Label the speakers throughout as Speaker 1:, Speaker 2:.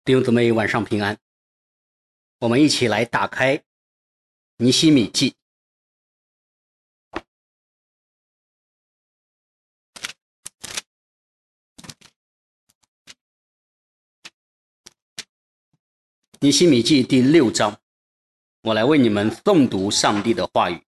Speaker 1: 弟兄姊妹，晚上平安。我们一起来打开尼希米记。尼希米记第6章，我来为你们诵读上帝的话语。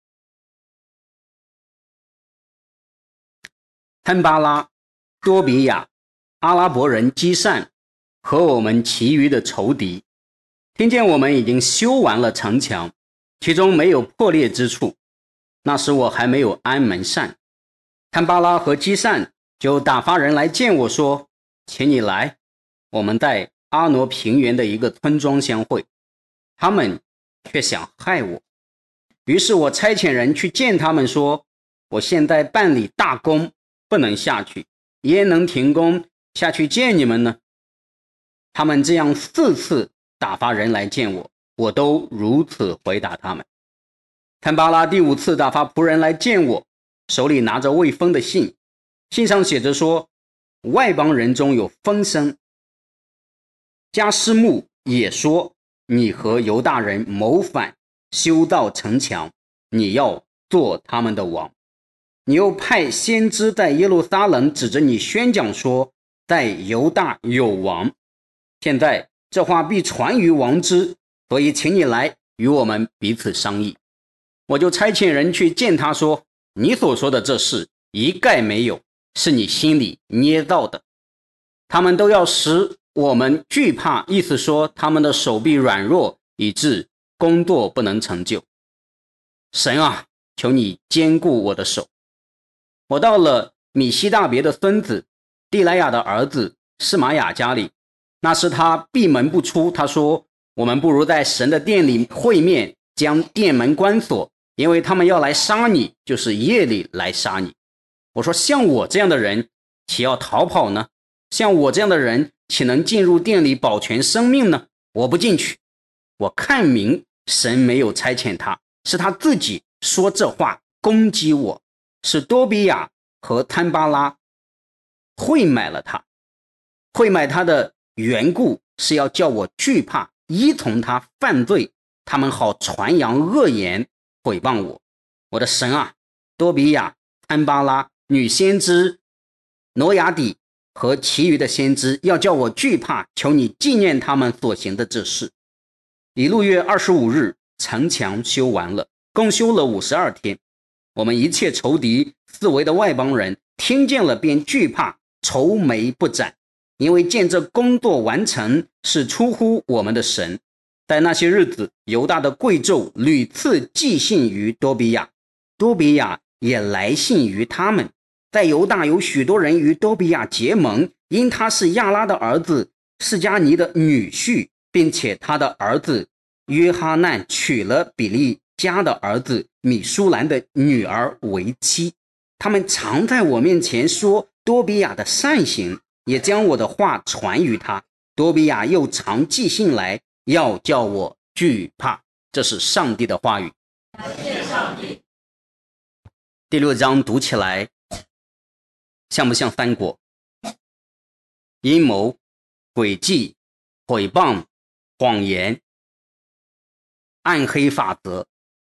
Speaker 1: 坦巴拉、多比亚、阿拉伯人基善和我们其余的仇敌，听见我们已经修完了城墙，其中没有破裂之处。那时我还没有安门扇，坦巴拉和基善就打发人来见我说：“请你来，我们在阿挪平原的一个村庄相会。”他们却想害我，于是我差遣人去见他们说：“我现在办理大工，不能下去，焉能停工下去见你们呢？”他们这样4次打发人来见我，我都如此回答他们。坦巴拉第5次打发仆人来见我，手里拿着未封的信，信上写着说：“外邦人中有风声。”加斯木也说：“你和犹大人谋反，修造城墙，你要做他们的王。”你又派先知在耶路撒冷指着你宣讲说：“在犹大有王。”现在这话必传于王之，所以请你来与我们彼此商议。我就差遣人去见他说：“你所说的这事一概没有，是你心里捏造的。”他们都要使我们惧怕，意思说他们的手臂软弱，以致工作不能成就。神啊，求你坚固我的手。我到了米西大别的孙子地莱亚的儿子示玛雅家里，那时他闭门不出。他说：“我们不如在神的殿里会面，将殿门关锁，因为他们要来杀你，就是夜里来杀你。”我说：“像我这样的人，岂要逃跑呢？像我这样的人，岂能进入殿里保全生命呢？我不进去。”我看明神没有差遣他，是他自己说这话攻击我，是多比亚和坦巴拉会买了他。会买他的缘故是要叫我惧怕，依从他犯罪，他们好传扬恶言，毁谤我。我的神啊，多比亚、坦巴拉、女先知挪亚底和其余的先知，要叫我惧怕，求你纪念他们所行的这事。以路月25日，城墙修完了，共修了52天。我们一切仇敌四围的外邦人听见了，便惧怕，愁眉不展，因为见这工作完成是出乎我们的神。在那些日子，犹大的贵胄屡次寄信于多比亚，多比亚也来信于他们。在犹大有许多人与多比亚结盟，因他是亚拉的儿子示迦尼的女婿，并且他的儿子约哈难娶了比利家的儿子米舒兰的女儿为妻。他们常在我面前说多比亚的善行，也将我的话传于他。多比亚又常寄信来，要叫我惧怕。这是上帝的话语。
Speaker 2: 感谢上帝。
Speaker 1: 第6章读起来像不像三国？阴谋、诡计、毁谤、谎言、暗黑法则。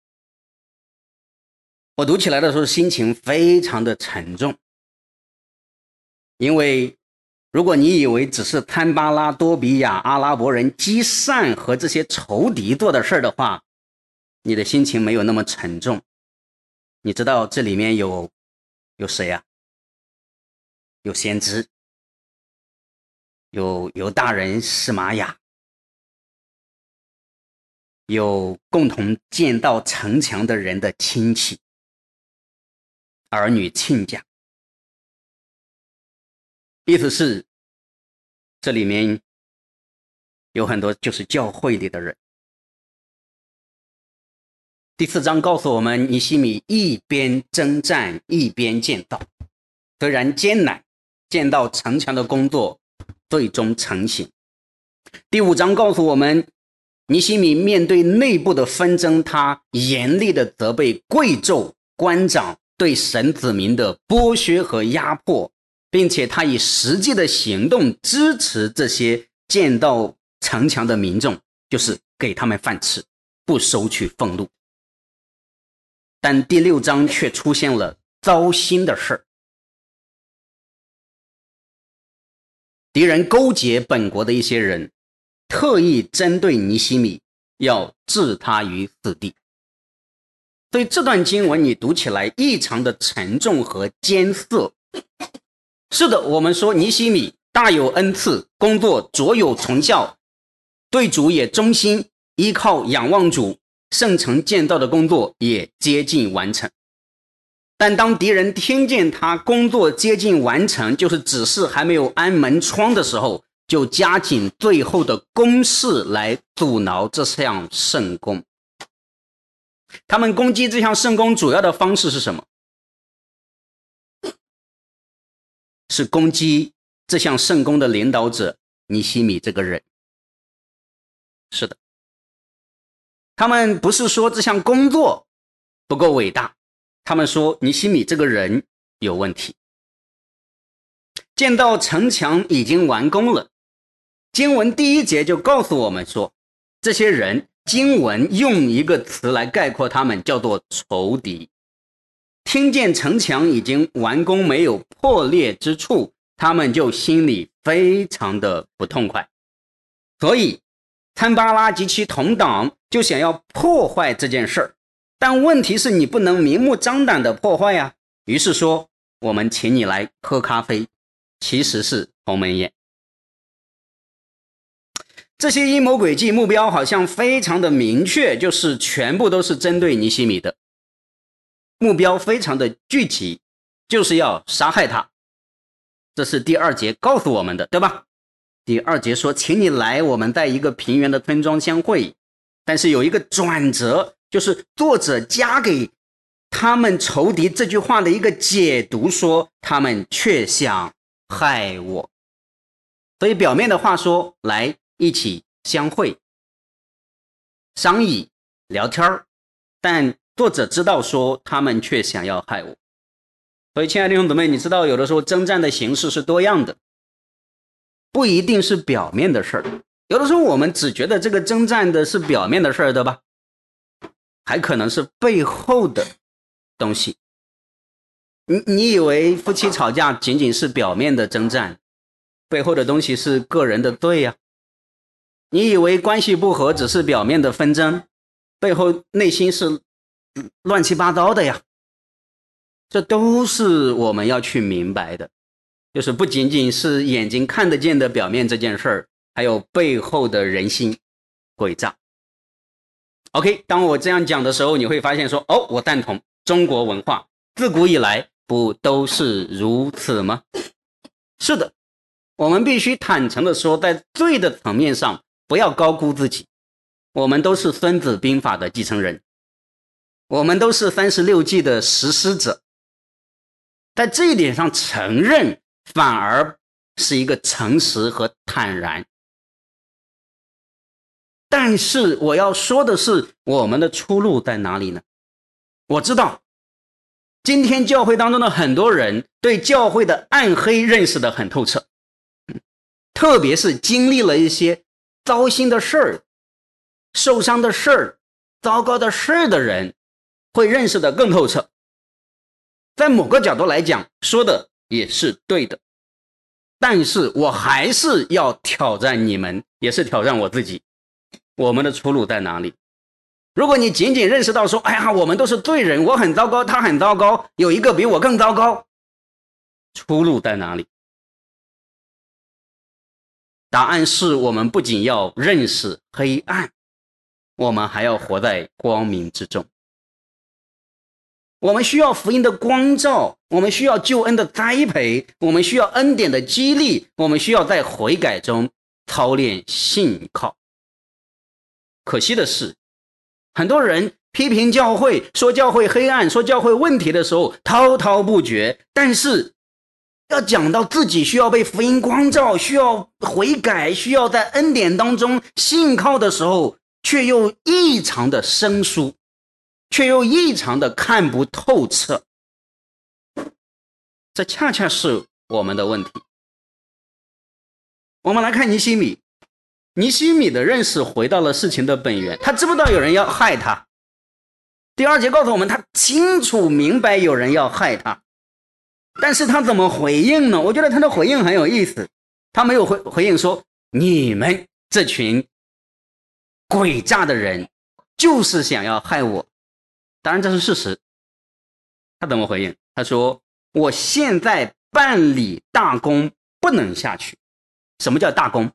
Speaker 1: 我读起来的时候心情非常的沉重，因为如果你以为只是坦巴拉、多比亚、阿拉伯人基善和这些仇敌做的事的话，你的心情没有那么沉重。你知道这里面有谁啊？有先知，有犹大人示玛雅，有共同建造城墙的人的亲戚、儿女亲家。意思是这里面有很多就是教会里的人。第4章告诉我们，尼希米一边征战一边建造，虽然艰难，建造城墙的工作最终成型。第5章告诉我们，尼希米面对内部的纷争，他严厉的责备贵胄官长对神子民的剥削和压迫，并且他以实际的行动支持这些建造城墙的民众就是给他们饭吃，不收取俸禄。但第6章却出现了糟心的事儿。敌人勾结本国的一些人，特意针对尼希米，要置他于死地。所以这段经文你读起来异常的沉重和艰涩。是的，我们说尼希米大有恩赐，工作卓有成效，对主也忠心，依靠仰望主，圣城建造的工作也接近完成。但当敌人听见他工作接近完成，就是指示还没有安门窗的时候，就加紧最后的攻势来阻挠这项圣工。他们攻击这项圣工主要的方式是什么？是攻击这项圣工的领导者尼希米这个人。是的，他们不是说这项工作不够伟大，他们说尼希米这个人有问题。见到城墙已经完工了，经文第1节就告诉我们说，这些人，经文用一个词来概括他们，叫做仇敌。听见城墙已经完工，没有破裂之处，他们就心里非常的不痛快。所以参巴拉及其同党就想要破坏这件事儿，但问题是你不能明目张胆的破坏啊。于是说，我们请你来喝咖啡，其实是鸿门宴。这些阴谋诡计目标好像非常的明确，就是全部都是针对尼希米的，目标非常的具体，就是要杀害他。这是第2节告诉我们的，对吧？第2节说，请你来，我们在一个平原的村庄相会。但是有一个转折，就是作者加给他们仇敌这句话的一个解读，说他们却想害我。所以表面的话说，来一起相会商议聊天，但作者知道说他们却想要害我。所以亲爱的弟兄姊妹，你知道有的时候征战的形式是多样的，不一定是表面的事儿。有的时候我们只觉得这个征战的是表面的事儿，对吧？还可能是背后的东西。你以为夫妻吵架仅仅是表面的征战，背后的东西是个人的罪呀？你以为关系不和只是表面的纷争，背后内心是乱七八糟的呀？这都是我们要去明白的，就是不仅仅是眼睛看得见的表面这件事儿，还有背后的人心诡诈。OK， 当我这样讲的时候，你会发现说，哦，我赞同，中国文化自古以来不都是如此吗？是的，我们必须坦诚的说，在罪的层面上不要高估自己，我们都是孙子兵法的继承人，我们都是36计的实施者，在这一点上承认反而是一个诚实和坦然。但是我要说的是，我们的出路在哪里呢？我知道今天教会当中的很多人对教会的暗黑认识得很透彻，特别是经历了一些糟心的事儿、受伤的事儿、糟糕的事儿的人，会认识得更透彻。在某个角度来讲，说的也是对的，但是我还是要挑战你们，也是挑战我自己。我们的出路在哪里？如果你仅仅认识到说，哎呀，我们都是罪人，我很糟糕，他很糟糕，有一个比我更糟糕，出路在哪里？答案是我们不仅要认识黑暗，我们还要活在光明之中。我们需要福音的光照，我们需要救恩的栽培，我们需要恩典的激励，我们需要在悔改中操练信靠。可惜的是，很多人批评教会，说教会黑暗，说教会问题的时候滔滔不绝，但是要讲到自己需要被福音光照，需要悔改，需要在恩典当中信靠的时候，却又异常的生疏，却又异常的看不透彻。这恰恰是我们的问题。我们来看尼希米， 尼希米的认识回到了事情的本源，他知不知道有人要害他？第2节告诉我们，他清楚明白有人要害他，但是他怎么回应呢？我觉得他的回应很有意思，他没有回应说你们这群诡诈的人就是想要害我，当然这是事实。他怎么回应？他说我现在办理大功不能下去。什么叫大功？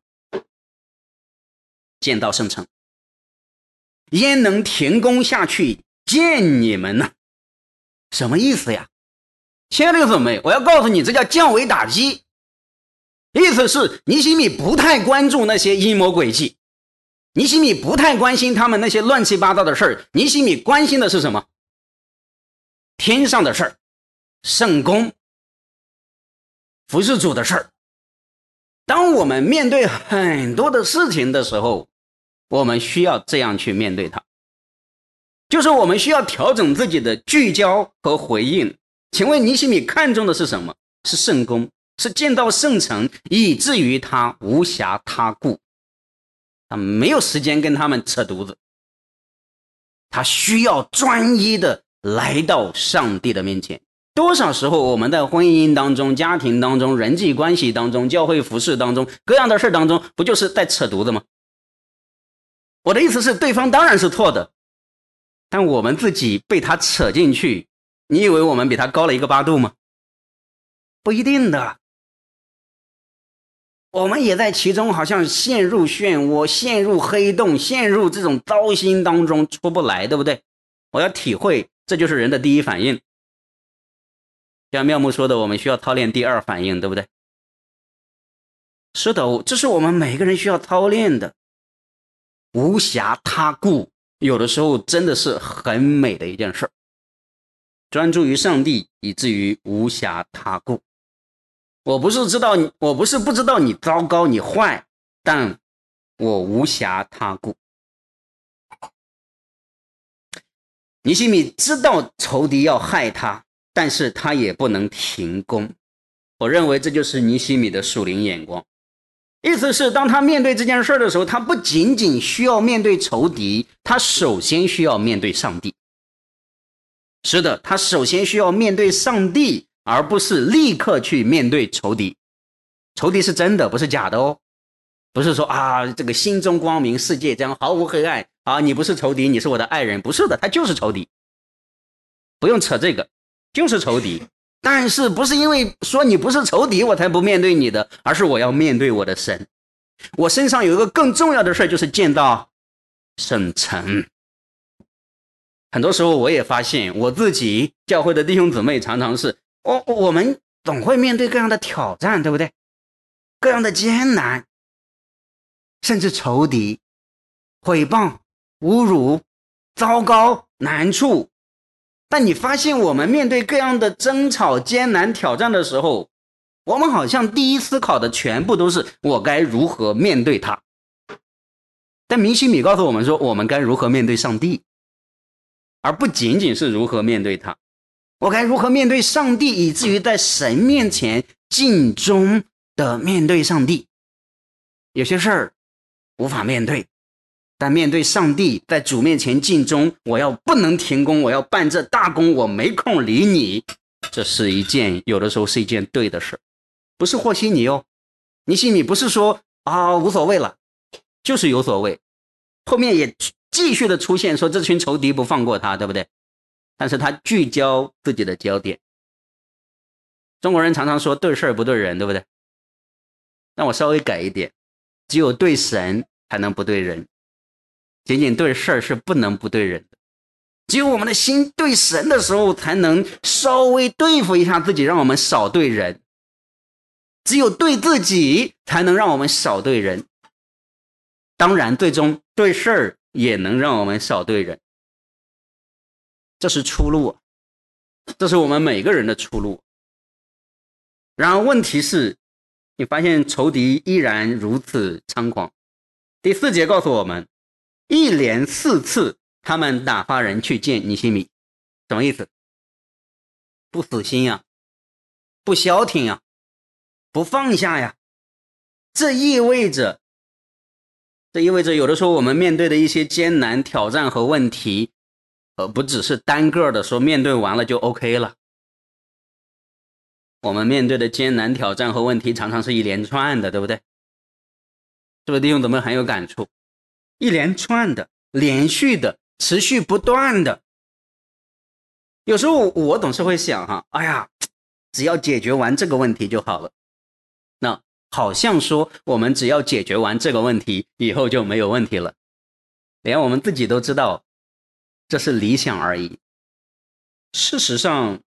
Speaker 1: 建造圣城，焉能停工下去见你们呢？什么意思呀？亲爱的姊妹，我要告诉你，这叫降维打击。意思是尼希米不太关注那些阴谋诡计，尼希米不太关心他们那些乱七八糟的事儿，尼希米关心的是什么？天上的事儿，圣工，服侍主的事儿。当我们面对很多的事情的时候，我们需要这样去面对它，就是我们需要调整自己的聚焦和回应。请问尼希米看重的是什么？是圣工，是建造圣城，以至于他无暇他顾，他没有时间跟他们扯犊子，他需要专一的来到上帝的面前。多少时候我们在婚姻当中、家庭当中、人际关系当中、教会服事当中、各样的事当中，不就是在扯犊子吗？我的意思是，对方当然是错的，但我们自己被他扯进去，你以为我们比他高了一个8度吗？不一定的，我们也在其中好像陷入漩涡、陷入黑洞、陷入这种糟心当中出不来，对不对？我要体会，这就是人的第一反应。像妙木说的，我们需要操练第2反应，对不对？是的，这是我们每个人需要操练的。无暇他顾，有的时候真的是很美的一件事。专注于上帝，以至于无暇他顾。我不是不知道你糟糕你坏，但我无暇他顾。尼希米知道仇敌要害他，但是他也不能停工。我认为这就是尼希米的属灵眼光。意思是，当他面对这件事的时候，他不仅仅需要面对仇敌，他首先需要面对上帝。是的，他首先需要面对上帝，而不是立刻去面对仇敌。仇敌是真的，不是假的哦。不是说这个心中光明，世界将毫无黑暗你不是仇敌，你是我的爱人。不是的，他就是仇敌。不用扯这个，就是仇敌。但是不是因为说你不是仇敌我才不面对你的，而是我要面对我的神。我身上有一个更重要的事，就是建造圣城。很多时候我也发现我自己教会的弟兄姊妹常常是我们总会面对各样的挑战，对不对？各样的艰难，甚至仇敌、毁谤、侮辱、糟糕、难处。但你发现我们面对各样的争吵、艰难、挑战的时候，我们好像第一思考的全部都是我该如何面对它。但尼希米告诉我们说，我们该如何面对上帝，而不仅仅是如何面对他。我该如何面对上帝，以至于在神面前尽忠的面对上帝。有些事儿无法面对，但面对上帝，在主面前尽忠，我要不能停工，我要办这大功，我没空理你。这是一件有的时候是一件对的事，不是和稀泥哦。尼希米不是说无所谓了，就是有所谓。后面也继续的出现说这群仇敌不放过他，对不对？但是他聚焦自己的焦点。中国人常常说对事不对人，对不对？那我稍微改一点，只有对神才能不对人，仅仅对事是不能不对人的。只有我们的心对神的时候，才能稍微对付一下自己，让我们少对人。只有对自己才能让我们少对人，当然最终对事儿也能让我们少对人。这是出路，这是我们每个人的出路。然而问题是，你发现仇敌依然如此猖狂。第4节告诉我们，一连4次他们打发人去见尼希米。什么意思？不死心呀，不消停呀，不放下呀。这意味着这意味着有的时候我们面对的一些艰难挑战和问题，不只是单个的说面对完了就 OK 了。我们面对的艰难挑战和问题常常是一连串的，对不对？是不是弟兄姊妹很有感触？一连串的、连续的、持续不断的。有时候我总是会想哎呀，只要解决完这个问题就好了。那好像说我们只要解决完这个问题，以后就没有问题了。连我们自己都知道这是理想而已。事实上，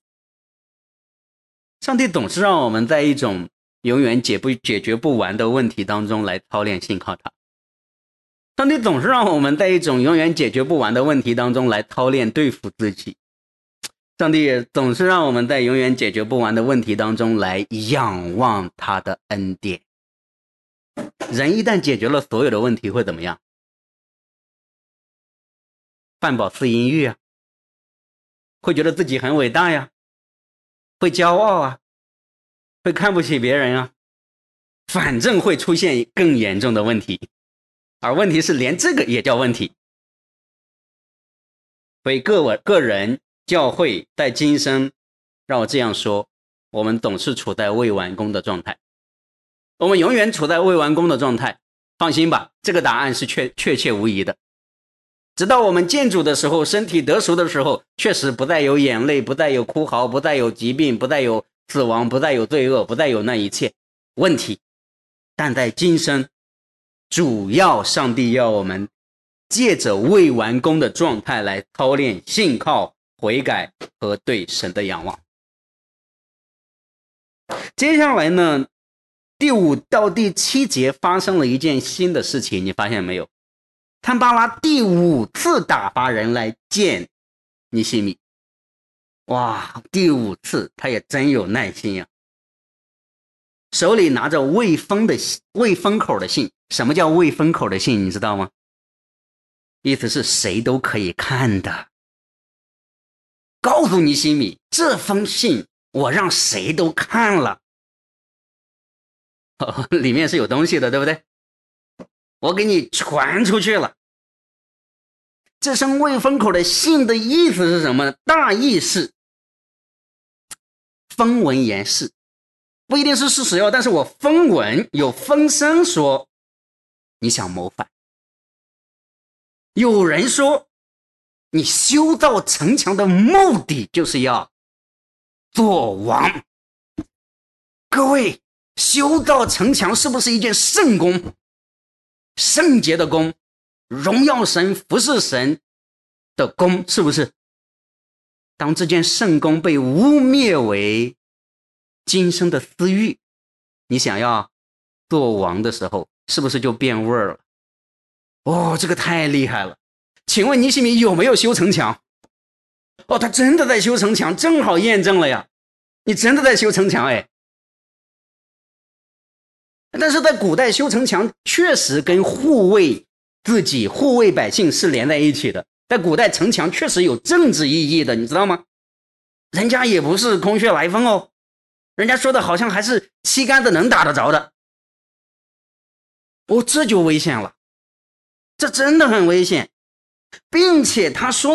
Speaker 1: 上帝总是让我们在一种永远解决不完的问题当中来操练信靠他。上帝总是让我们在一种永远解决不完的问题当中来操练对付自己。上帝也总是让我们在永远解决不完的问题当中来仰望他的恩典。人一旦解决了所有的问题会怎么样？饭饱思淫欲啊，会觉得自己很伟大呀，会骄傲啊，会看不起别人啊，反正会出现更严重的问题。而问题是连这个也叫问题。所以个人教会在今生，让我这样说，我们总是处在未完工的状态。我们永远处在未完工的状态。放心吧，这个答案是确切无疑的。直到我们见主的时候，身体得赎的时候，确实不再有眼泪，不再有哭嚎，不再有疾病，不再有死亡，不再有罪恶，不再有那一切问题。但在今生，主要上帝要我们借着未完工的状态来操练信靠、悔改和对神的仰望。接下来呢，第5到第7节发生了一件新的事情，你发现没有？参巴拉第5次打发人来见尼希米。哇，第5次他也真有耐心呀，手里拿着未封口的信。什么叫未封口的信你知道吗？意思是谁都可以看的。告诉尼希米，这封信我让谁都看了。里面是有东西的，对不对？我给你传出去了。这声未封口的信的意思是什么呢？大意是风闻言事，不一定是事实但是我风闻有风声说你想谋反，有人说你修造城墙的目的就是要做王。各位，修造城墙是不是一件圣工？圣洁的工，荣耀神、服侍神的工，是不是？当这件圣工被污蔑为今生的私欲，你想要做王的时候，是不是就变味儿了？这个太厉害了。请问尼希米有没有修城墙？他真的在修城墙，正好验证了呀。你真的在修城墙但是在古代修城墙确实跟护卫自己、护卫百姓是连在一起的。在古代城墙确实有政治意义的，你知道吗？人家也不是空穴来风人家说的好像还是七竿子能打得着的。这就危险了，这真的很危险。并且他说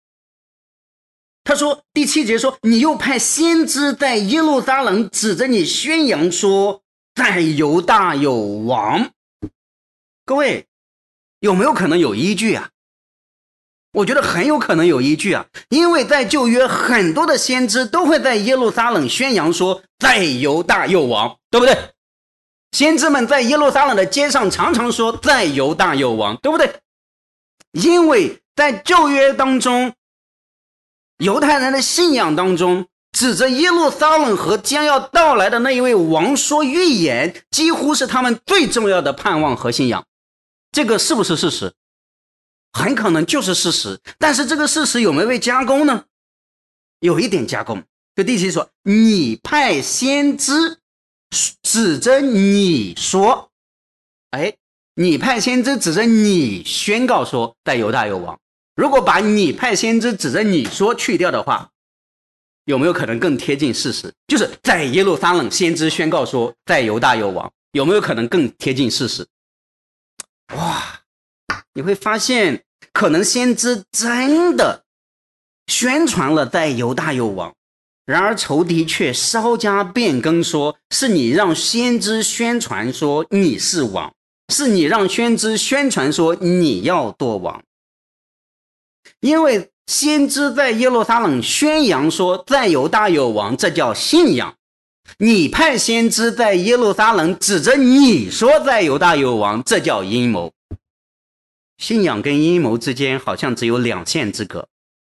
Speaker 1: 第7节说，你又派先知在耶路撒冷指着你宣扬说，在犹大有王。各位，有没有可能有依据啊？我觉得很有可能有依据啊，因为在旧约很多的先知都会在耶路撒冷宣扬说，在犹大有王，对不对？先知们在耶路撒冷的街上常常说，在犹大有王，对不对？因为在旧约当中，犹太人的信仰当中，指着耶路撒冷和将要到来的那一位王说预言，几乎是他们最重要的盼望和信仰。这个是不是事实？很可能就是事实，但是这个事实有没有被加工呢？有一点加工。就第7节说，你派先知指着你说，你派先知指着你宣告说，在犹大有王。如果把你派先知指着你说去掉的话，有没有可能更贴近事实？就是在耶路撒冷先知宣告说，在犹大有王，有没有可能更贴近事实？ 哇，你会发现可能先知真的宣传了在犹大有王，然而仇敌却稍加变更，说是你让先知宣传说你是王，是你让先知宣传说你要做王。因为先知在耶路撒冷宣扬说在犹大有王，这叫信仰。你派先知在耶路撒冷指着你说在犹大有王，这叫阴谋。信仰跟阴谋之间好像只有两线之隔，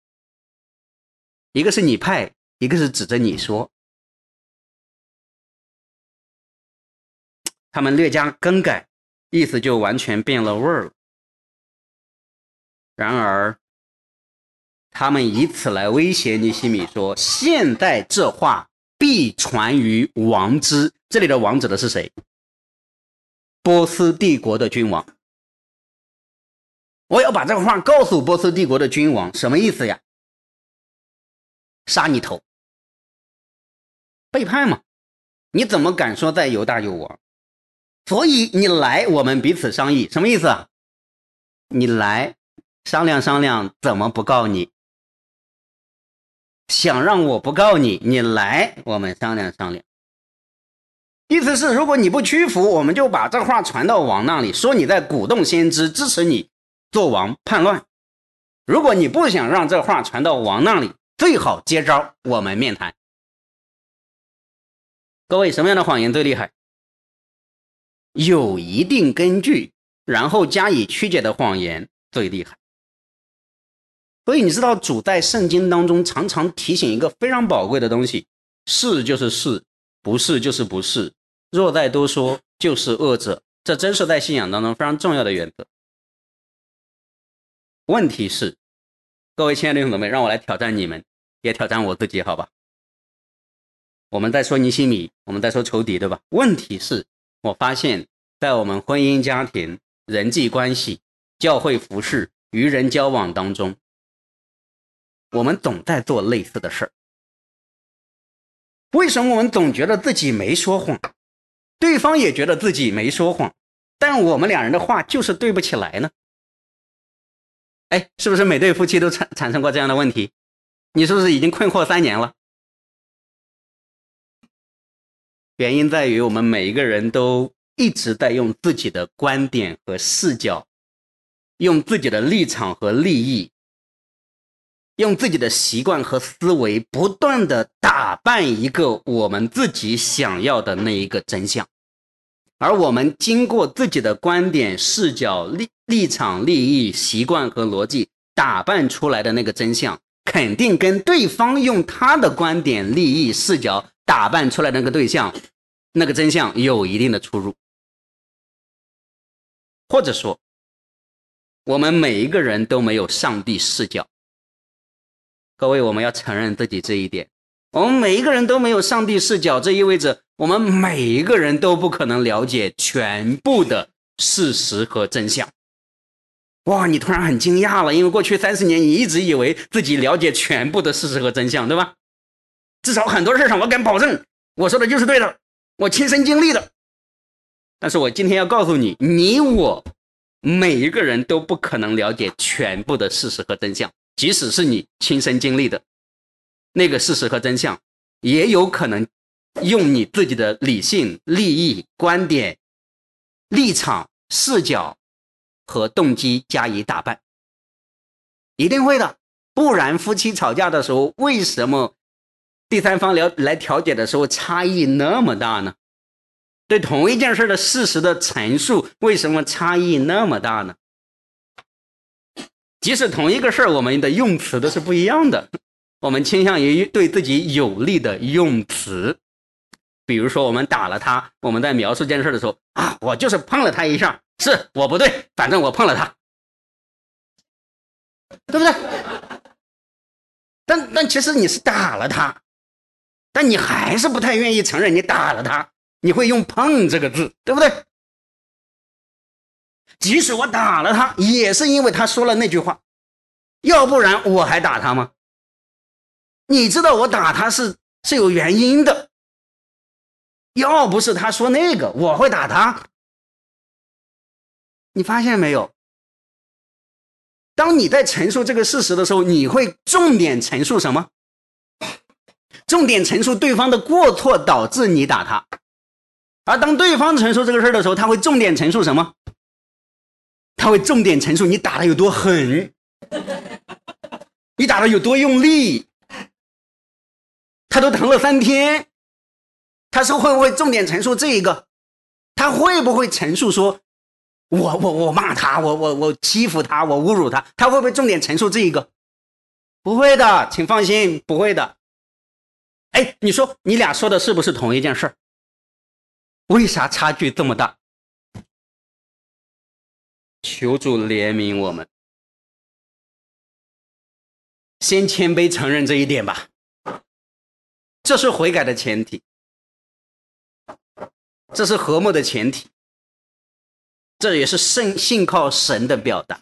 Speaker 1: 一个是你派，一个是指着你说。他们略加更改，意思就完全变了味儿了。然而他们以此来威胁尼希米说，现在这话必传于王之。这里的王指的是谁？波斯帝国的君王。我要把这个话告诉波斯帝国的君王，什么意思呀？杀你头，背叛嘛，你怎么敢说在犹大有王？所以你来，我们彼此商议。什么意思啊？你来商量商量怎么不告你，想让我不告你，你来我们商量商量。意思是如果你不屈服，我们就把这话传到王那里，说你在鼓动先知支持你做王叛乱。如果你不想让这话传到王那里，最好接招，我们面谈。各位，什么样的谎言最厉害？有一定根据然后加以曲解的谎言最厉害。所以你知道主在圣经当中常常提醒一个非常宝贵的东西，是就是是，不是就是不是，若再多说就是恶者。这真是在信仰当中非常重要的原则。问题是，各位亲爱的弟兄姊妹，让我来挑战你们，也挑战我自己，好吧？我们在说尼希米，我们在说仇敌，对吧？问题是，我发现在我们婚姻家庭、人际关系、教会服事、与人交往当中，我们总在做类似的事儿。为什么我们总觉得自己没说谎，对方也觉得自己没说谎，但我们两人的话就是对不起来呢？哎，是不是每对夫妻都产生过这样的问题？你是不是已经困惑3年了？原因在于我们每一个人都一直在用自己的观点和视角，用自己的立场和利益，用自己的习惯和思维，不断的打扮一个我们自己想要的那一个真相。而我们经过自己的观点、视角、立场、利益、习惯和逻辑打扮出来的那个真相，肯定跟对方用他的观点、利益、视角打扮出来的那个对象，那个真相有一定的出入。或者说，我们每一个人都没有上帝视角。各位，我们要承认自己这一点。我们每一个人都没有上帝视角，这意味着我们每一个人都不可能了解全部的事实和真相。哇，你突然很惊讶了，因为过去30年你一直以为自己了解全部的事实和真相，对吧？至少很多事上我敢保证，我说的就是对的，我亲身经历的。但是我今天要告诉你，你我每一个人都不可能了解全部的事实和真相，即使是你亲身经历的那个事实和真相，也有可能用你自己的理性、利益、观点、立场、视角和动机加以打扮，一定会的。不然夫妻吵架的时候，为什么第三方来调解的时候差异那么大呢？对同一件事的事实的陈述，为什么差异那么大呢？即使同一个事儿，我们的用词都是不一样的，我们倾向于对自己有利的用词。比如说我们打了他，我们在描述这件事的时候啊，我就是碰了他一下，是我不对，反正我碰了他，对不对？但其实你是打了他，但你还是不太愿意承认你打了他，你会用碰这个字，对不对？即使我打了他，也是因为他说了那句话，要不然我还打他吗？你知道我打他是有原因的，要不是他说那个，我会打他。 你发现没有？当你在陈述这个事实的时候，你会重点陈述什么？重点陈述对方的过错导致你打他。而当对方陈述这个事的时候，他会重点陈述什么？他会重点陈述你打的有多狠，你打的有多用力，他都疼了3天。他是会不会重点陈述这一个？他会不会陈述说我骂他，我欺负他，我侮辱他？他会不会重点陈述这一个？不会的，请放心，不会的。哎，你说你俩说的是不是同一件事？为啥差距这么大？求主怜悯我们，先谦卑承认这一点吧，这是悔改的前提，这是和睦的前提，这也是信靠神的表达。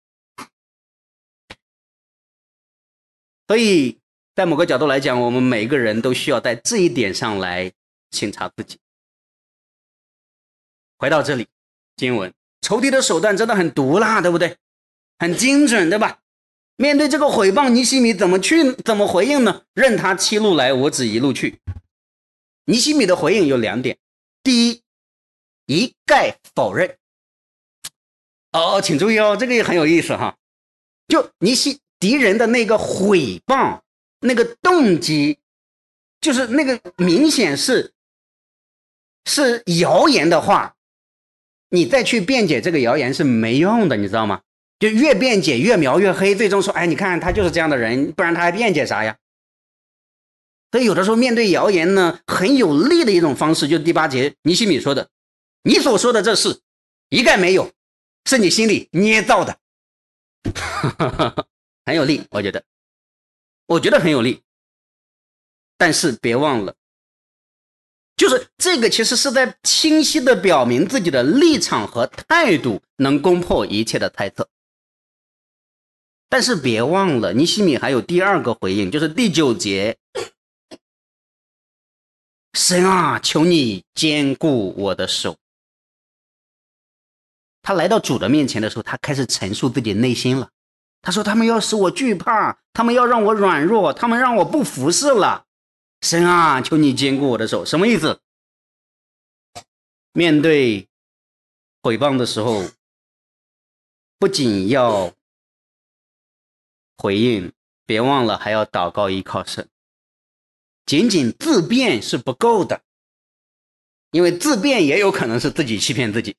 Speaker 1: 所以在某个角度来讲，我们每个人都需要在这一点上来省察自己。回到这里，经文，仇敌的手段真的很毒辣，对不对？很精准，对吧？面对这个毁谤，尼希米怎么回应呢？任他7路来，我只1路去。尼希米的回应有2点。第一，一概否认。请注意哦，这个也很有意思哈。就敌人的那个毁谤，那个动机，就是那个明显是谣言的话，你再去辩解这个谣言是没用的，你知道吗？就越辩解越描越黑，最终说，哎，你看他就是这样的人，不然他还辩解啥呀？所以有的时候面对谣言呢，很有利的一种方式，就是第8节尼希米说的，你所说的这事一概没有，是你心里捏造的。很有利，我觉得很有利。但是别忘了，就是这个其实是在清晰的表明自己的立场和态度，能攻破一切的猜测。但是别忘了，尼希米还有第2个回应，就是第9节，神啊，求你坚固我的手。他来到主的面前的时候，他开始陈述自己内心了。他说，他们要使我惧怕，他们要让我软弱，他们让我不服侍了。神啊，求你坚固我的手。什么意思？面对毁谤的时候，不仅要回应，别忘了还要祷告依靠神。仅仅自辩是不够的，因为自辩也有可能是自己欺骗自己。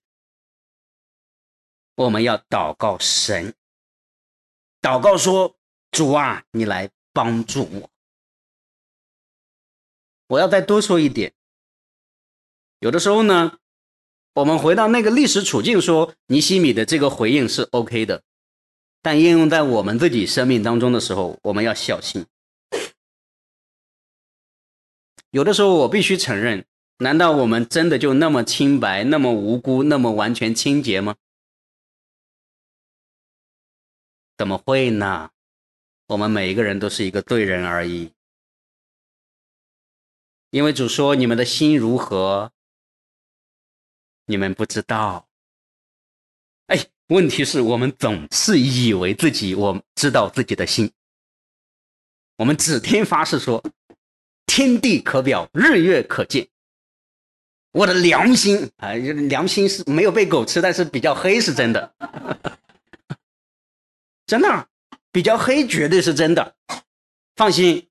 Speaker 1: 我们要祷告神，祷告说，主啊，你来帮助我。我要再多说一点，有的时候呢，我们回到那个历史处境说，尼希米的这个回应是 OK 的，但应用在我们自己生命当中的时候，我们要小心。有的时候我必须承认，难道我们真的就那么清白，那么无辜，那么完全清洁吗？怎么会呢？我们每一个人都是一个罪人而已。因为主说，你们的心如何，你们不知道。问题是我们总是以为我知道自己的心。我们指天发誓说，天地可表，日月可见。我的良心良心是没有被狗吃，但是比较黑是真的。真的比较黑绝对是真的，放心。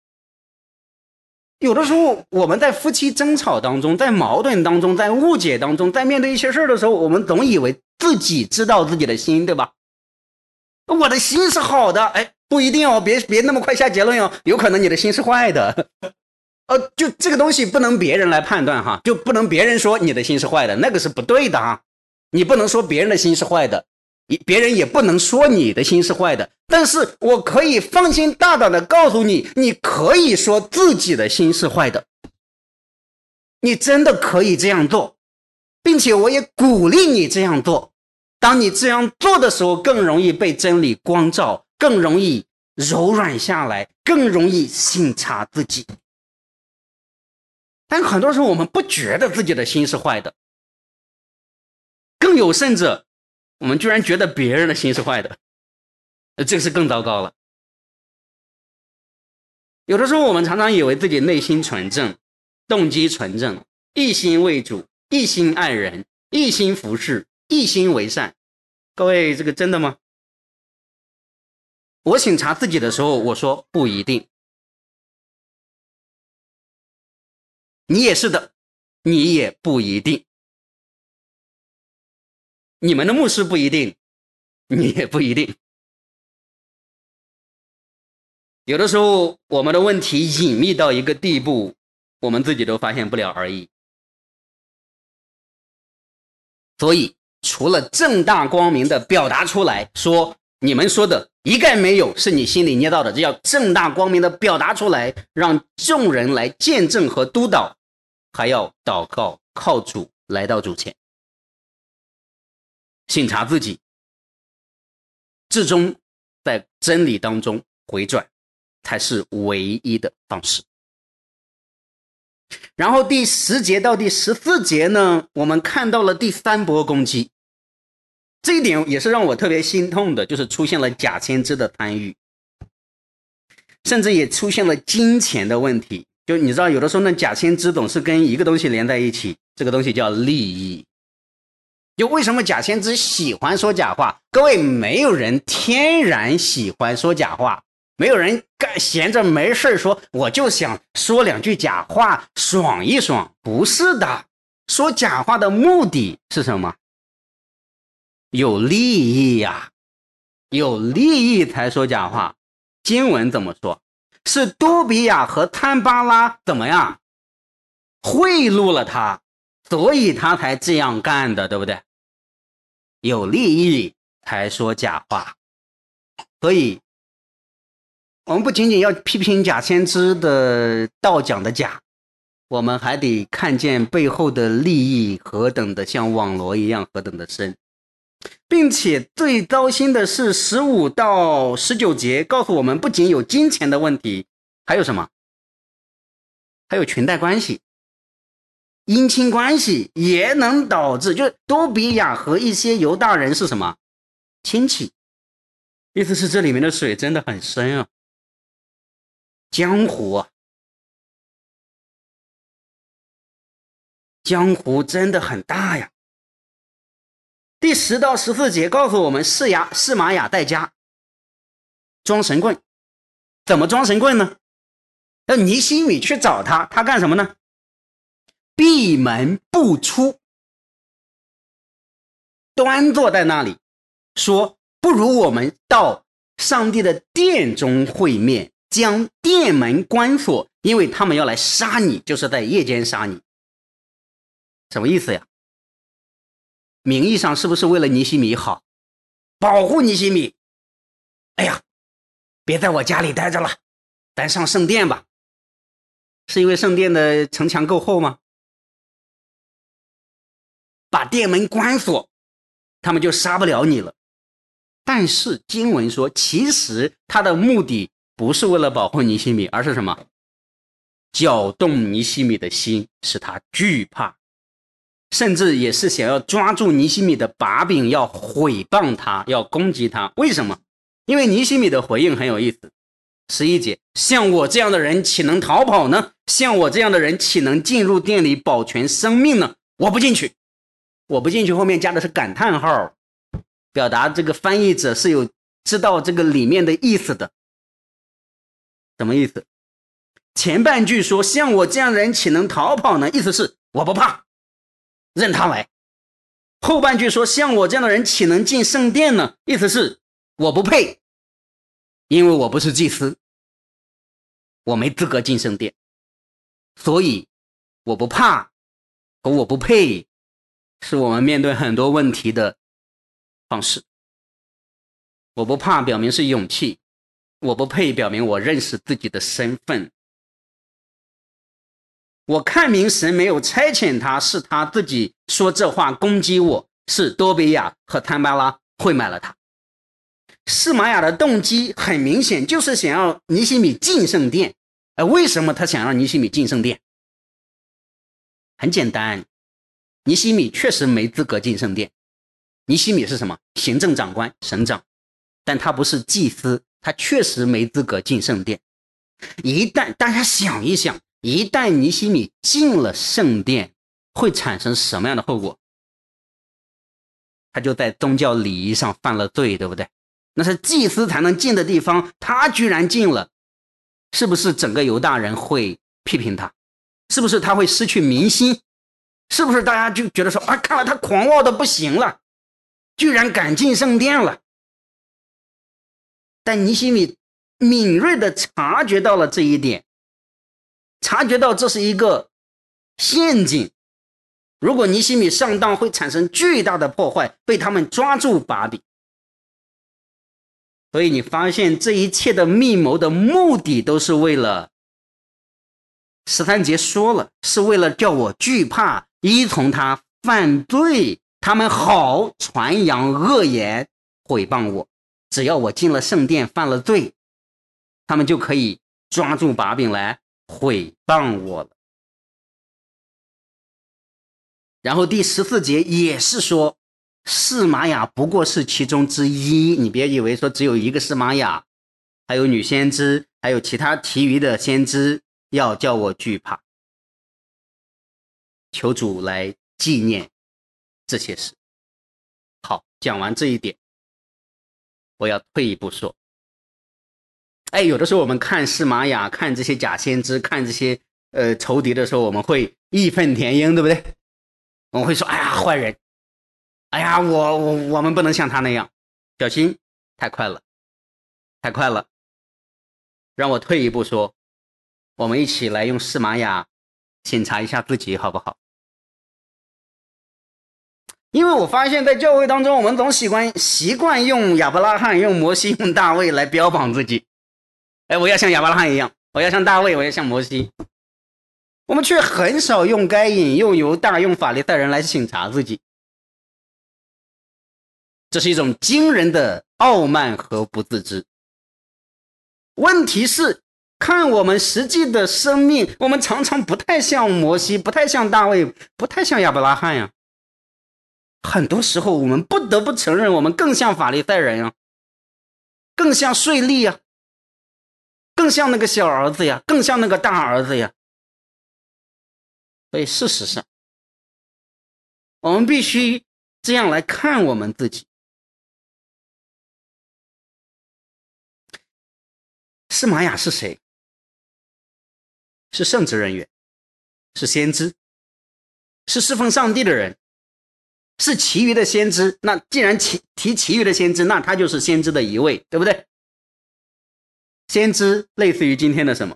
Speaker 1: 有的时候我们在夫妻争吵当中，在矛盾当中，在误解当中，在面对一些事的时候，我们总以为自己知道自己的心，对吧？我的心是好的，不一定哦，别那么快下结论哦，有可能你的心是坏的。就这个东西不能别人来判断哈，就不能别人说你的心是坏的，那个是不对的啊。你不能说别人的心是坏的，别人也不能说你的心是坏的，但是我可以放心大胆的告诉你，你可以说自己的心是坏的，你真的可以这样做，并且我也鼓励你这样做。当你这样做的时候，更容易被真理光照，更容易柔软下来，更容易省察自己。但很多时候我们不觉得自己的心是坏的，更有甚者， 我们居然觉得别人的心是坏的，这个是更糟糕了。有的时候我们常常以为自己内心纯正，动机纯正，一心为主，一心爱人，一心服侍，一心为善。各位，这个真的吗？我省察自己的时候，我说不一定。你也是的，你也不一定。你们的牧师不一定，你也不一定。有的时候我们的问题隐秘到一个地步，我们自己都发现不了而已。所以除了正大光明的表达出来，说你们说的一概没有，是你心里捏造的，这叫正大光明的表达出来，让众人来见证和督导，还要祷告，靠主来到主前，省察自己，至终在真理当中回转，才是唯一的方式。然后第10节到第14节呢，我们看到了第3波攻击。这一点也是让我特别心痛的，就是出现了假先知的参与，甚至也出现了金钱的问题。就你知道，有的时候呢，假先知总是跟一个东西连在一起，这个东西叫利益。就为什么假先知喜欢说假话？各位，没有人天然喜欢说假话，没有人闲着没事说我就想说2句假话爽一爽，不是的。说假话的目的是什么？有利益呀，有利益才说假话。经文怎么说？是多比亚和参巴拉怎么样贿赂了他，所以他才这样干的，对不对？有利益才说假话。所以我们不仅仅要批评假先知的道讲的假，我们还得看见背后的利益何等的像网罗一样何等的深。并且最糟心的是15到19节告诉我们，不仅有金钱的问题，还有什么？还有裙带关系，姻亲关系也能导致，就是多比亚和一些犹大人是什么？亲戚。意思是这里面的水真的很深啊，江湖啊，江湖真的很大呀。第10到14节告诉我们，示玛雅在家装神棍。怎么装神棍呢？那尼希米去找他，他干什么呢？闭门不出，端坐在那里说，不如我们到上帝的殿中会面，将殿门关锁，因为他们要来杀你，就是在夜间杀你。什么意思呀？名义上是不是为了尼希米好，保护尼希米？哎呀，别在我家里待着了，咱上圣殿吧。是因为圣殿的城墙够厚吗？把殿门关锁，他们就杀不了你了。但是经文说，其实他的目的不是为了保护尼希米，而是什么？搅动尼希米的心，使他惧怕，甚至也是想要抓住尼希米的把柄，要毁谤他，要攻击他。为什么？因为尼希米的回应很有意思。11节，像我这样的人岂能逃跑呢？像我这样的人岂能进入殿里保全生命呢？我不进去。我不进去后面加的是感叹号，表达这个翻译者是有知道这个里面的意思的。什么意思？前半句说像我这样的人岂能逃跑呢？意思是我不怕，任他来。后半句说像我这样的人岂能进圣殿呢？意思是我不配，因为我不是祭司，我没资格进圣殿，所以我不怕和我不配是我们面对很多问题的方式。我不怕表明是勇气，我不配表明我认识自己的身份。我看明神没有差遣他，是他自己说这话攻击我，是多比亚和参巴拉会买了他。示玛雅的动机很明显，就是想要尼希米进圣殿。为什么他想让尼希米进圣殿？很简单，尼希米确实没资格进圣殿。 尼希米是什么？行政长官，省长，但他不是祭司，他确实没资格进圣殿。一旦大家想一想，一旦尼希米进了圣殿，会产生什么样的后果？他就在宗教礼仪上犯了罪，对不对？那是祭司才能进的地方，他居然进了，是不是整个犹大人会批评他？是不是他会失去民心？是不是大家就觉得说啊，看了他狂妄的不行了，居然敢进圣殿了？但尼希米敏锐地察觉到了这一点，察觉到这是一个陷阱，如果尼希米上当会产生巨大的破坏，被他们抓住把柄。所以你发现这一切的密谋的目的都是为了，13节说了，是为了叫我惧怕，依从他犯罪，他们好传扬恶言毁谤我。只要我进了圣殿犯了罪，他们就可以抓住把柄来毁谤我了。然后第14节也是说，示玛雅不过是其中之一，你别以为说只有一个示玛雅，还有女先知，还有其他其余的先知，要叫我惧怕。求主来纪念这些事。好，讲完这一点，我要退一步说，有的时候我们看示玛雅，看这些假先知，看这些仇敌的时候，我们会义愤填膺，对不对？我们会说，哎呀，坏人，哎呀，我们不能像他那样，小心，太快了，太快了。让我退一步说，我们一起来用示玛雅检查一下自己好不好？因为我发现在教会当中，我们总习惯用亚伯拉罕、用摩西、用大卫来标榜自己。我要像亚伯拉罕一样，我要像大卫，我要像摩西。我们却很少用该隐、用犹大、用法利赛人来省察自己。这是一种惊人的傲慢和不自知。问题是，看我们实际的生命，我们常常不太像摩西，不太像大卫，不太像亚伯拉罕呀。很多时候我们不得不承认，我们更像法利赛人呀，更像税吏呀，更像那个小儿子呀，更像那个大儿子呀。所以事实上，我们必须这样来看我们自己。示玛雅是谁？是圣职人员，是先知，是侍奉上帝的人，是其余的先知。那既然提其余的先知，那他就是先知的一位，对不对？先知类似于今天的什么？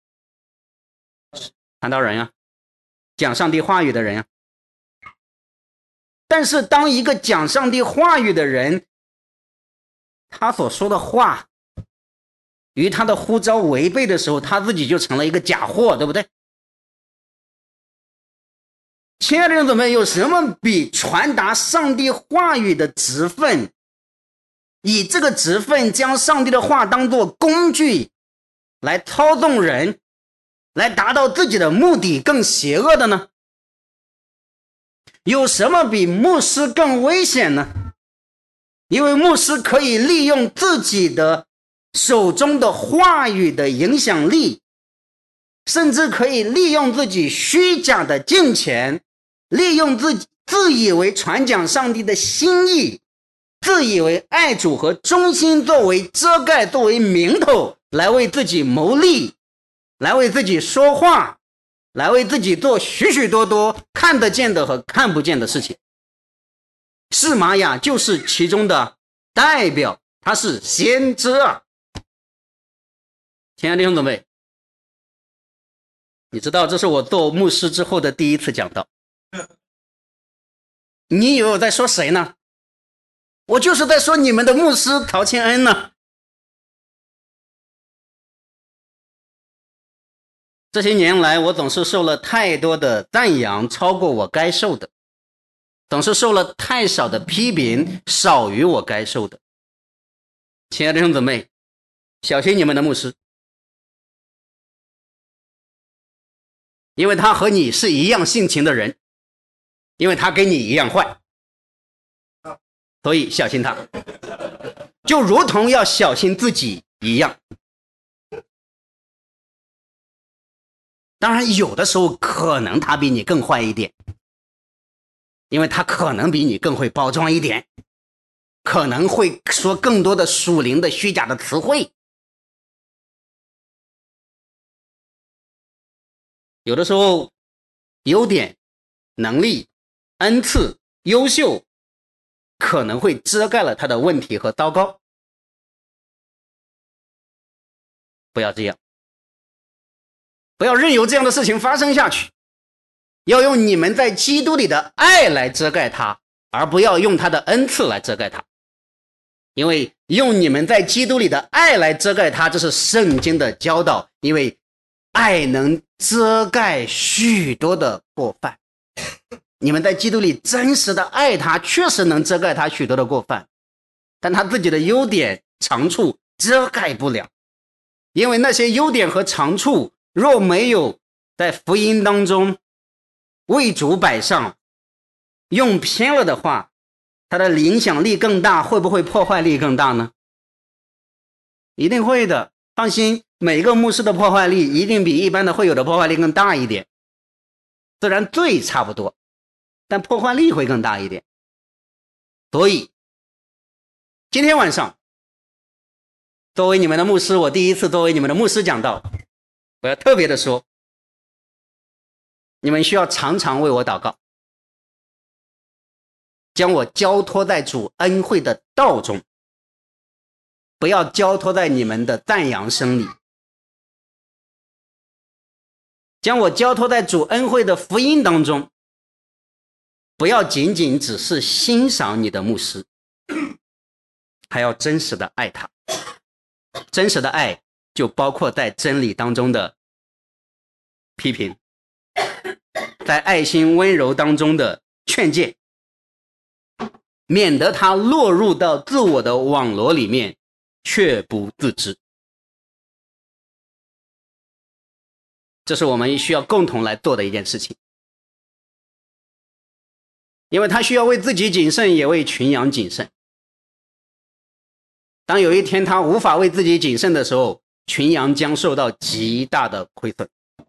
Speaker 1: 传道人呀，讲上帝话语的人呀。但是当一个讲上帝话语的人，他所说的话与他的呼召违背的时候，他自己就成了一个假货，对不对？亲爱的弟兄们，有什么比传达上帝话语的职分，以这个职分将上帝的话当作工具来操纵人，来达到自己的目的更邪恶的呢？有什么比牧师更危险呢？因为牧师可以利用自己的手中的话语的影响力，甚至可以利用自己虚假的金钱，利用自以为传讲上帝的心意，自以为爱主和忠心作为遮盖，作为名头，来为自己谋利，来为自己说话，来为自己做许许多多看得见的和看不见的事情。示玛雅就是其中的代表，他是先知啊。亲爱的弟兄姊妹，你知道这是我做牧师之后的第一次讲道。你以为我在说谁呢？我就是在说你们的牧师陶谦恩呢。这些年来，我总是受了太多的赞扬，超过我该受的；总是受了太少的批评，少于我该受的。亲爱的弟兄姊妹，小心你们的牧师，因为他和你是一样性情的人，因为他跟你一样坏。 所以小心他，就如同要小心自己一样。当然有的时候可能他比你更坏一点，因为他可能比你更会包装一点，可能会说更多的属灵的虚假的词汇。有的时候优点、能力、恩赐、优秀可能会遮盖了他的问题和糟糕。不要这样，不要任由这样的事情发生下去，要用你们在基督里的爱来遮盖他，而不要用他的恩赐来遮盖他。因为用你们在基督里的爱来遮盖他，这是圣经的教导，因为爱能遮盖许多的过犯。你们在基督里真实的爱他，确实能遮盖他许多的过犯，但他自己的优点长处遮盖不了。因为那些优点和长处若没有在福音当中为主摆上，用偏了的话，它的影响力更大，会不会破坏力更大呢？一定会的，放心，每个牧师的破坏力一定比一般的会友的破坏力更大一点。虽然罪差不多，但破坏力会更大一点。所以今天晚上作为你们的牧师，我第一次作为你们的牧师讲道，我要特别的说，你们需要常常为我祷告，将我交托在主恩惠的道中，不要交托在你们的赞扬声里，将我交托在主恩惠的福音当中，不要仅仅只是欣赏你的牧师，还要真实的爱他。真实的爱就包括在真理当中的批评，在爱心温柔当中的劝诫，免得他落入到自我的网罗里面却不自知。这是我们需要共同来做的一件事情，因为他需要为自己谨慎，也为群羊谨慎。当有一天他无法为自己谨慎的时候，群羊将受到极大的亏损。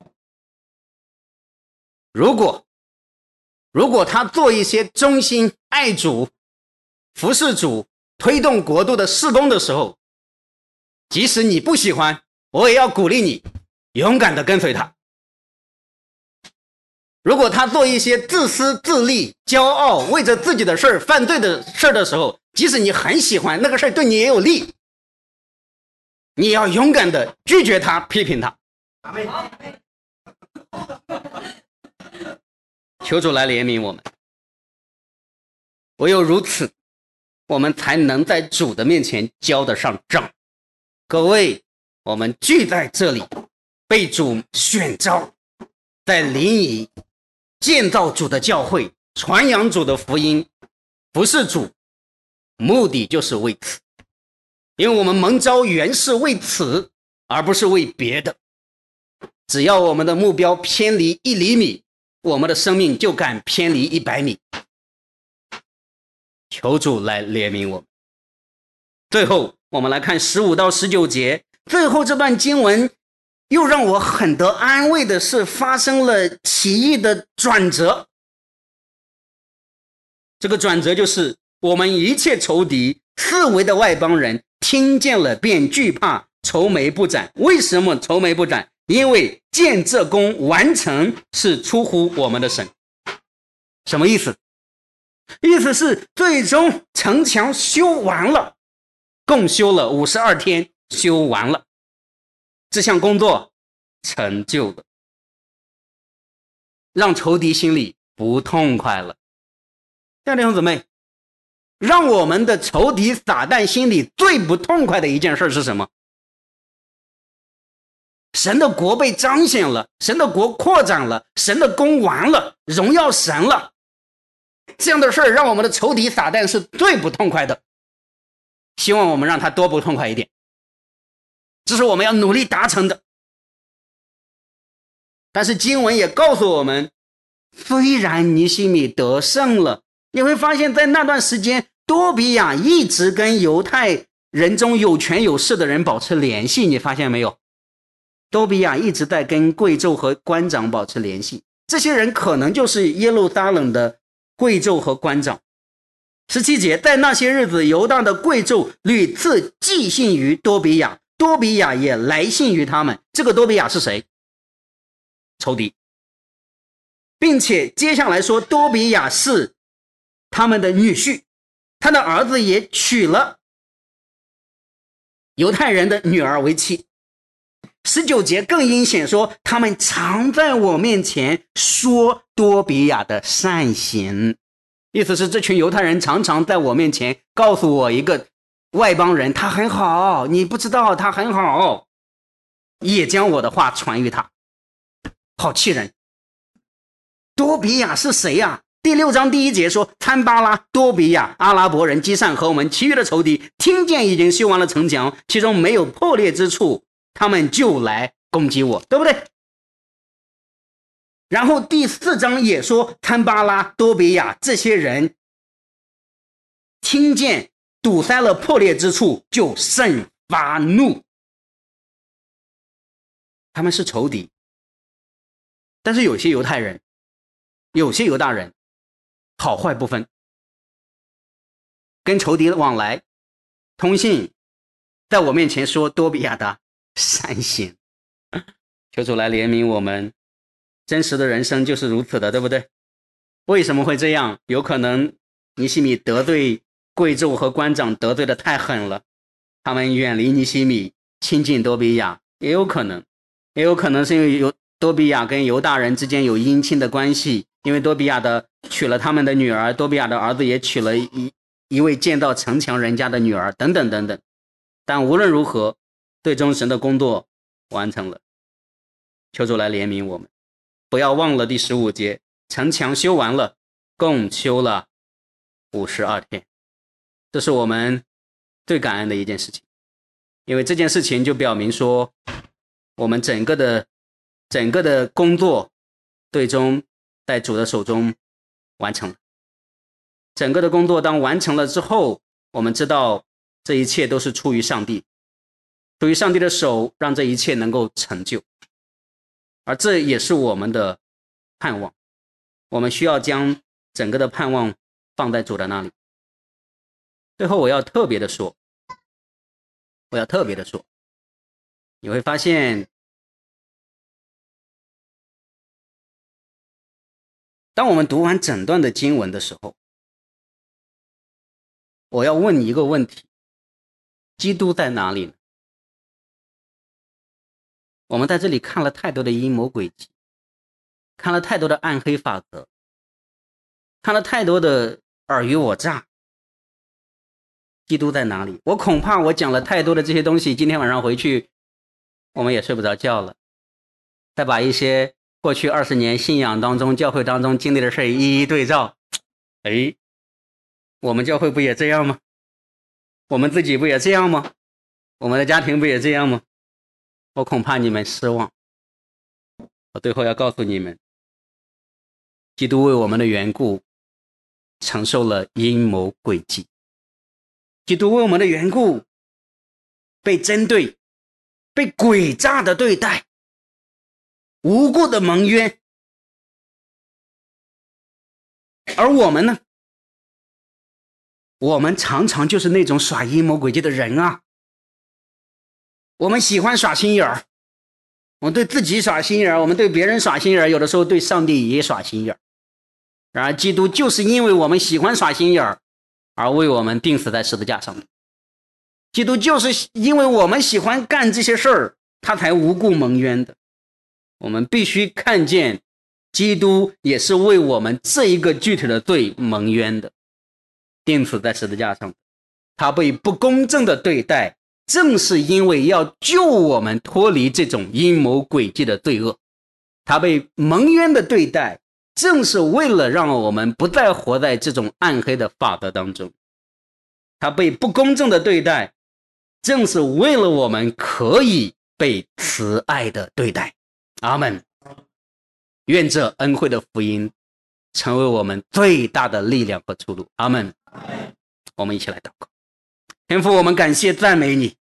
Speaker 1: 如果他做一些忠心爱主、服侍主、推动国度的事工的时候，即使你不喜欢，我也要鼓励你勇敢的跟随他。如果他做一些自私自利、骄傲、为着自己的事儿犯罪的事儿的时候，即使你很喜欢那个事儿，对你也有利，你要勇敢的拒绝他，批评他。求主来怜悯我们，唯有如此，我们才能在主的面前交得上账。各位，我们聚在这里，被主选召，在灵里建造主的教会，传扬主的福音，服侍主，目的就是为此。因为我们蒙召原是为此，而不是为别的。只要我们的目标偏离1厘米，我们的生命就敢偏离100米。求主来怜悯我们。最后我们来看15到19节，最后这段经文又让我很得安慰的是，发生了奇异的转折。这个转折就是我们一切仇敌四围的外邦人听见了便惧怕，愁眉不展。为什么愁眉不展？因为见这功完成是出乎我们的神。什么意思？意思是最终城墙修完了，共修了52天，修完了，这项工作成就了，让仇敌心里不痛快了。弟兄姊妹，让我们的仇敌撒旦心里最不痛快的一件事是什么？神的国被彰显了，神的国扩展了，神的功完了，荣耀神了。这样的事让我们的仇敌撒旦是最不痛快的。希望我们让他多不痛快一点，这是我们要努力达成的。但是经文也告诉我们，虽然尼希米得胜了，你会发现在那段时间多比亚一直跟犹太人中有权有势的人保持联系，你发现没有？多比亚一直在跟贵胄和官长保持联系，这些人可能就是耶路撒冷的贵胄和官长。17节，在那些日子，犹大的贵胄屡次寄信于多比亚，多比亚也来信于他们。这个多比亚是谁？仇敌。并且接下来说，多比亚是他们的女婿，他的儿子也娶了犹太人的女儿为妻。19节更阴险说，他们常在我面前说多比亚的善行，意思是这群犹太人常常在我面前告诉我一个外邦人他很好，你不知道他很好，也将我的话传于他，好气人。多比亚是谁呀？第6章第1节说，参巴拉、多比亚、阿拉伯人基善和我们其余的仇敌听见已经修完了城墙，其中没有破裂之处，他们就来攻击我，对不对？然后第4章也说，参巴拉、多比亚这些人听见堵塞了破裂之处，就甚发怒。他们是仇敌，但是有些犹太人，有些犹大人好坏不分，跟仇敌往来通信，在我面前说多比亚的善行。求主来怜悯我们，真实的人生就是如此的，对不对？为什么会这样？有可能尼希米得罪贵胄和官长得罪的太狠了，他们远离尼希米，亲近多比亚，也有可能是因为多比亚跟犹大人之间有姻亲的关系，因为多比亚的娶了他们的女儿，多比亚的儿子也娶了一位建造城墙人家的女儿，等等等等。但无论如何，最终神的工作完成了。求主来怜悯我们，不要忘了第15节，城墙修完了，共修了52天，这是我们最感恩的一件事情，因为这件事情就表明说，我们整个的工作最终在主的手中完成了。整个的工作当完成了之后，我们知道这一切都是出于上帝，出于上帝的手让这一切能够成就，而这也是我们的盼望。我们需要将整个的盼望放在主的那里。最后我要特别的说，你会发现，当我们读完整段的经文的时候，我要问你一个问题，基督在哪里呢？我们在这里看了太多的阴谋诡计，看了太多的暗黑法则，看了太多的尔虞我诈，基督在哪里？我恐怕我讲了太多的这些东西，今天晚上回去我们也睡不着觉了，再把一些过去20年信仰当中教会当中经历的事一一对照，我们教会不也这样吗？我们自己不也这样吗？我们的家庭不也这样吗？我恐怕你们失望。我最后要告诉你们，基督为我们的缘故承受了阴谋诡计，基督为我们的缘故被针对，被诡诈的对待，无故的蒙冤。而我们呢？我们常常就是那种耍阴谋诡计的人啊。我们喜欢耍心眼儿，我们对自己耍心眼儿，我们对别人耍心眼儿，有的时候对上帝也耍心眼儿。然而基督就是因为我们喜欢耍心眼儿，而为我们钉死在十字架上。基督就是因为我们喜欢干这些事儿，他才无故蒙冤的。我们必须看见，基督也是为我们这一个具体的罪蒙冤的，钉死在十字架上。他被不公正的对待，正是因为要救我们脱离这种阴谋诡计的罪恶。他被蒙冤的对待，正是为了让我们不再活在这种暗黑的法则当中。他被不公正的对待，正是为了我们可以被慈爱的对待。阿们。愿这恩惠的福音成为我们最大的力量和出路。阿们。 我们一起来祷告。天父，我们感谢赞美你，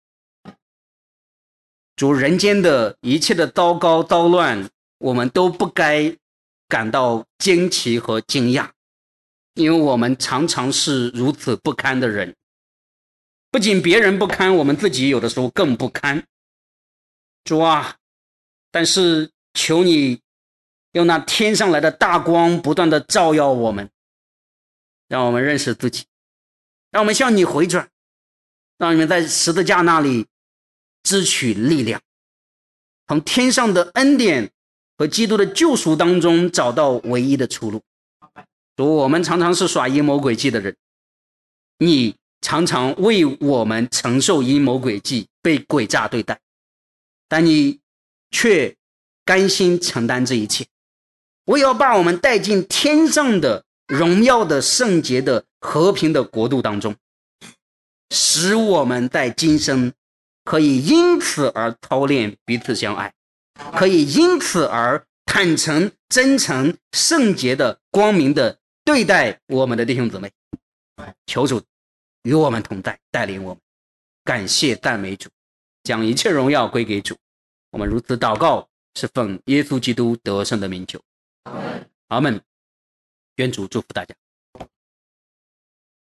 Speaker 1: 主，人间的一切的刀高刀乱，我们都不该感到惊奇和惊讶，因为我们常常是如此不堪的人。不仅别人不堪，我们自己有的时候更不堪。主啊，但是求你用那天上来的大光不断的照耀我们，让我们认识自己，让我们向你回转，让你们在十字架那里支取力量，从天上的恩典和基督的救赎当中找到唯一的出路。主，我们常常是耍阴谋诡计的人，你常常为我们承受阴谋诡计，被诡诈对待，但你却甘心承担这一切。我也要把我们带进天上的荣耀的圣洁的和平的国度当中，使我们在今生可以因此而操练彼此相爱，可以因此而坦诚真诚圣洁的光明的对待我们的弟兄姊妹。求主与我们同在，带领我们。感谢赞美主，将一切荣耀归给主。我们如此祷告，是奉耶稣基督得胜的名求。阿们。愿主祝福大家。